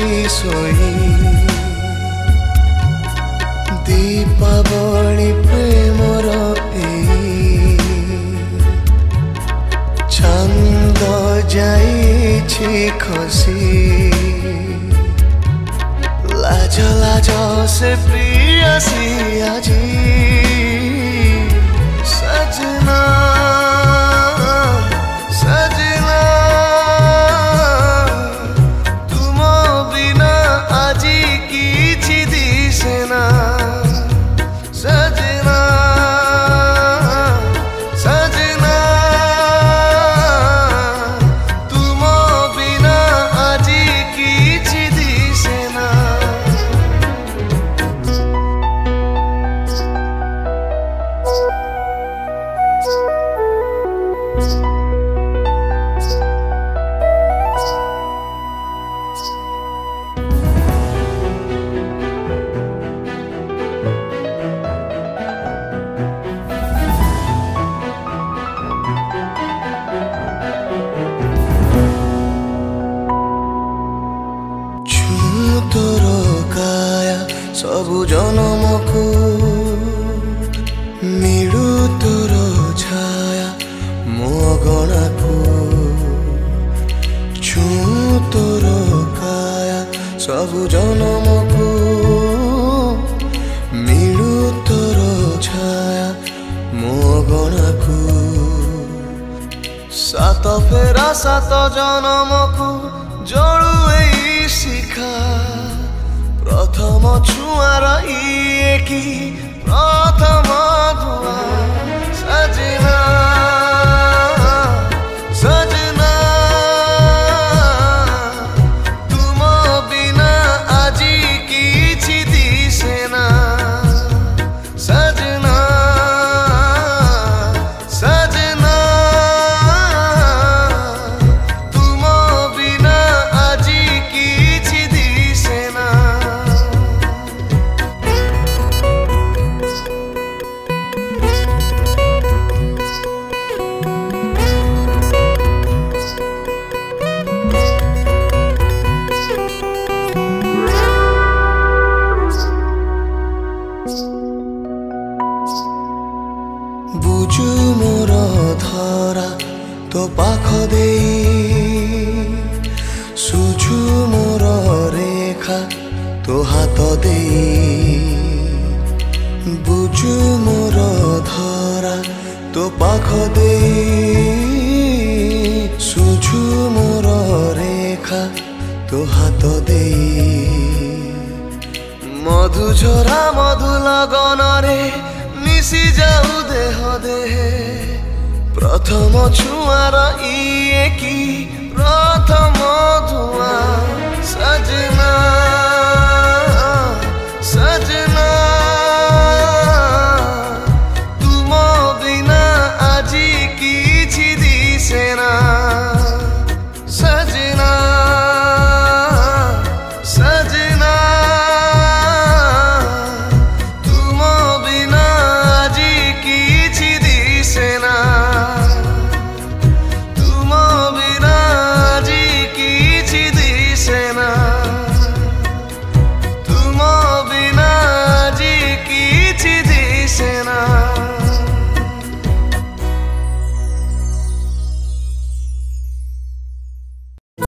सोई दीपावली प्रेमर छंद जाइछि खसी लाज लाज से प्रियसी आजी सजना सजना तुम बिना आजी किछि दिसेना सजना सजना तुम बिना आजी किछि दिसेना सबु जनम को मिलू तोर छाया मो गणा को छू तोर काया सबु जनम को मिलू तोर छाया मो गणा को सात फेरा सात जनम को जोड़ू एई शिखा प्रथम छुआर इए की प्रथम धुआ सजना सजना तुम बिना आजी किछि दिसेना सजना सजना तुम बिना आजी किछि दिसेना बुझु मोर धरा तो पाख दे सुझु मोर रेखा तो हाथ दे बुझु मोर धरा तो पाख दे सुझु मोर रेखा तो हाथ दे मधु झरा मधु लगन रे मिसी जाऊ देह देहे प्रथम छुआर इए की प्रथम